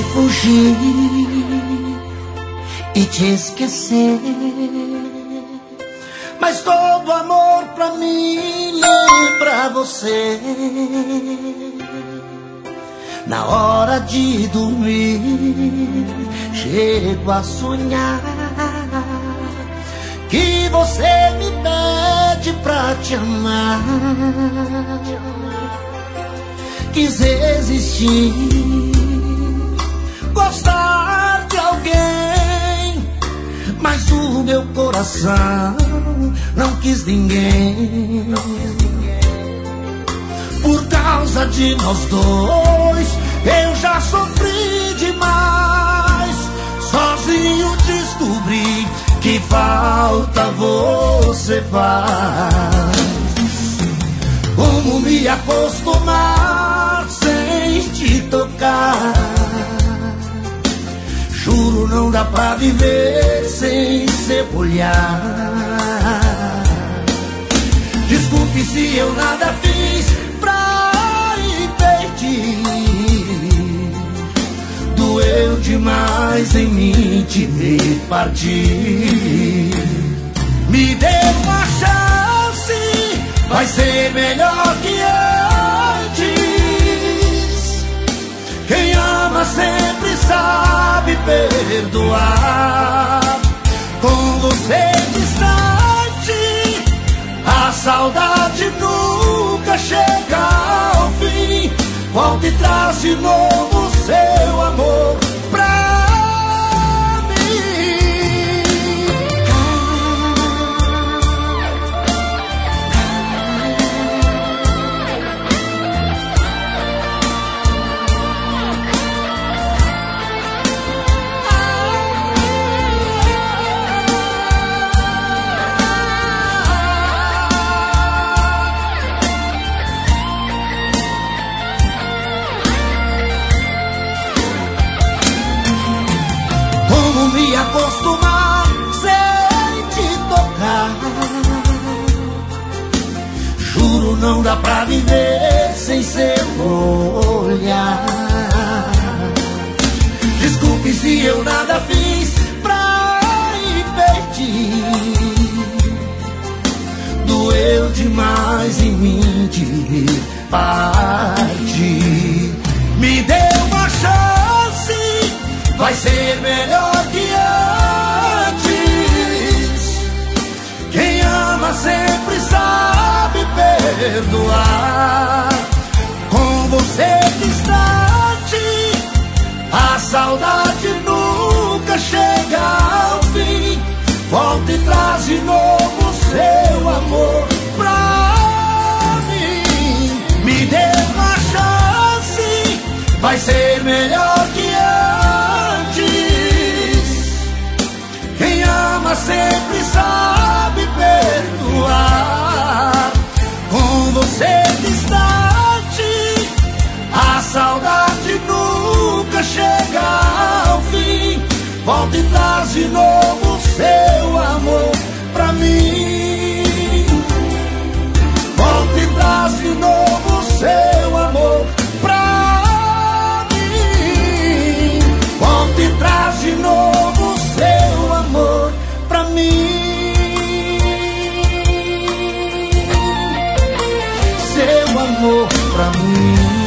Tentei fugir e te esquecer, mas todo amor pra mim lembra você. Na hora de dormir, chego a sonhar que você me pede pra te amar. Quis resistir, gostar de alguém, mas o meu coração não quis ninguém. Por causa de nós dois, eu já sofri demais. Sozinho descobri que falta você faz. Como me acostumar sem te tocar? Juro, não dá pra viver sem seu olhar. Desculpe se eu nada fiz pra impedir. Doeu demais em mim te ver partir. Me dê uma chance, vai ser melhor que antes. Quem ama sempre sabe perdoar. Com você distante, a saudade nunca chega ao fim. Volta e traz de novo seu amor pra me acostumar sem te tocar. Juro, não dá pra viver sem seu olhar. Desculpe se eu nada fiz pra impedir. Doeu demais em mim te ver partir. Me dê uma chance, vai ser melhor que antes. Quem ama sempre sabe perdoar. Com você distante, a saudade nunca chega ao fim. Volta e traz de novo seu amor pra mim. Me dê uma chance, vai ser melhor que antes. Quem ama sempre sabe perdoar. Com você distante, a saudade nunca chega ao fim. Volta e traz de novo seu amor pra mim. Volta e traz de novo seu amor pra mim. Volta e traz de novo seu amor pra mim. Seu amor pra mim.